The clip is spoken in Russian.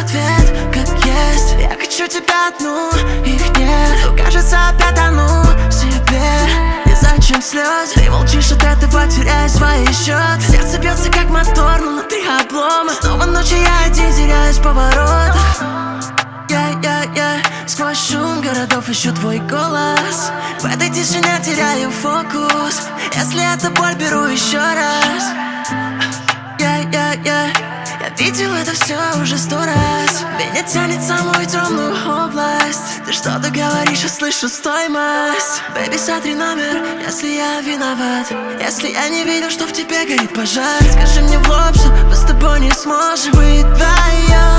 ответ, как есть. Я хочу тебя одну, их нет. Но кажется, опять тону в себе. Незачем слез, ты молчишь от этого, теряя свои счеты. Сердце бьется как мотор, но внутри обломы. Снова ночью я один теряюсь в поворотах. Сквозь шум городов ищу твой голос. В этой тишине теряю фокус. Если это боль, беру еще раз. Я видел это все уже 100 раз. Меня тянет в самую темную область. Ты что-то говоришь, я слышу стоимость. Бэйби, сотри номер, если я виноват. Если я не видел, что в тебе горит пожар. Скажи мне в лоб, что мы с тобой не сможем быть вдвоем.